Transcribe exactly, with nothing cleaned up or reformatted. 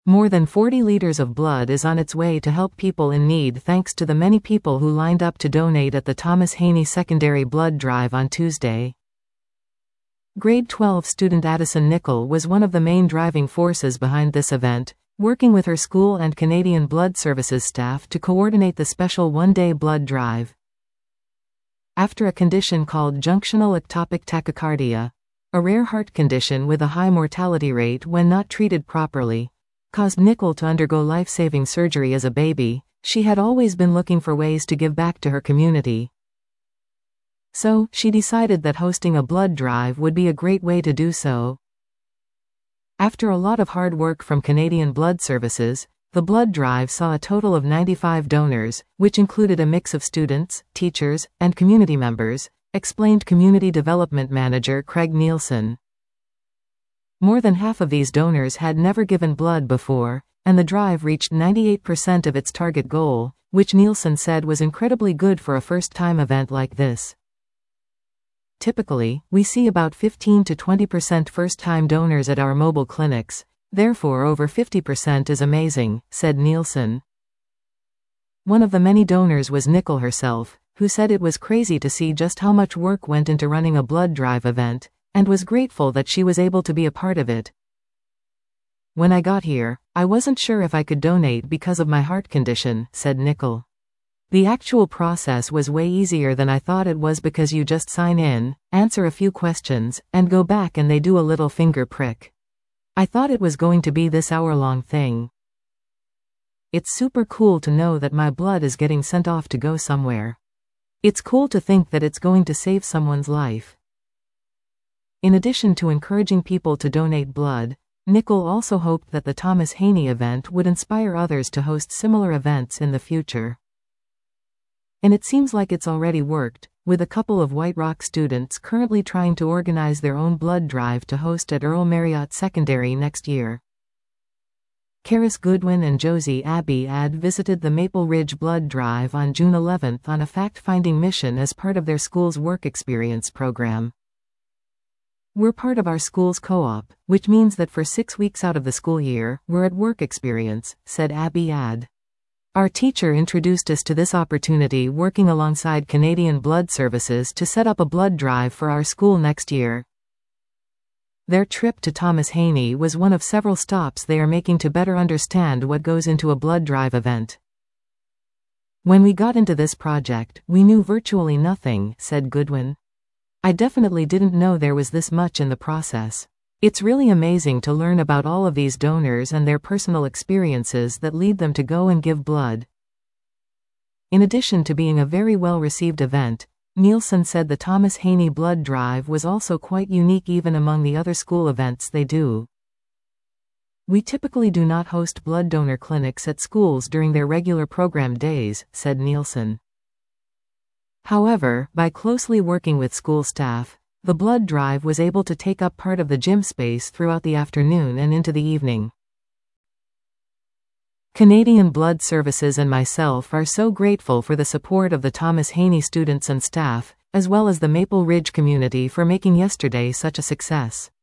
More than forty liters of blood is on its way to help people in need thanks to the many people who lined up to donate at the Thomas Haney Secondary Blood Drive on Tuesday. Grade twelve student Addison Nickel was one of the main driving forces behind this event, working with her school and Canadian Blood Services staff to coordinate the special one-day blood drive. After a condition called junctional ectopic tachycardia, a rare heart condition with a high mortality rate when not treated properly, caused Nickel to undergo life-saving surgery as a baby, she had always been looking for ways to give back to her community. So, she decided that hosting a blood drive would be a great way to do so. After a lot of hard work from Canadian Blood Services, the blood drive saw a total of ninety-five donors, which included a mix of students, teachers, and community members, explained Community Development Manager Craig Nielsen. More than half of these donors had never given blood before, and the drive reached ninety-eight percent of its target goal, which Nielsen said was incredibly good for a first-time event like this. Typically, we see about fifteen to twenty percent first-time donors at our mobile clinics, therefore over fifty percent is amazing, said Nielsen. One of the many donors was Nickel herself, who said it was crazy to see just how much work went into running a blood drive event, and was grateful that she was able to be a part of it. When I got here, I wasn't sure if I could donate because of my heart condition, said Nickel. The actual process was way easier than I thought it was because you just sign in, answer a few questions, and go back and they do a little finger prick. I thought it was going to be this hour-long thing. It's super cool to know that my blood is getting sent off to go somewhere. It's cool to think that it's going to save someone's life. In addition to encouraging people to donate blood, Nickel also hoped that the Thomas Haney event would inspire others to host similar events in the future. And it seems like it's already worked, with a couple of White Rock students currently trying to organize their own blood drive to host at Earl Marriott Secondary next year. Karis Goodwin and Josie Abiad visited the Maple Ridge Blood Drive on June eleventh on a fact-finding mission as part of their school's work experience program. We're part of our school's co-op, which means that for six weeks out of the school year, we're at work experience, said Abiad. Our teacher introduced us to this opportunity working alongside Canadian Blood Services to set up a blood drive for our school next year. Their trip to Thomas Haney was one of several stops they are making to better understand what goes into a blood drive event. When we got into this project, we knew virtually nothing, said Goodwin. I definitely didn't know there was this much in the process. It's really amazing to learn about all of these donors and their personal experiences that lead them to go and give blood. In addition to being a very well-received event, Nielsen said the Thomas Haney Blood Drive was also quite unique even among the other school events they do. We typically do not host blood donor clinics at schools during their regular program days, said Nielsen. However, by closely working with school staff, the blood drive was able to take up part of the gym space throughout the afternoon and into the evening. Canadian Blood Services and myself are so grateful for the support of the Thomas Haney students and staff, as well as the Maple Ridge community for making yesterday such a success.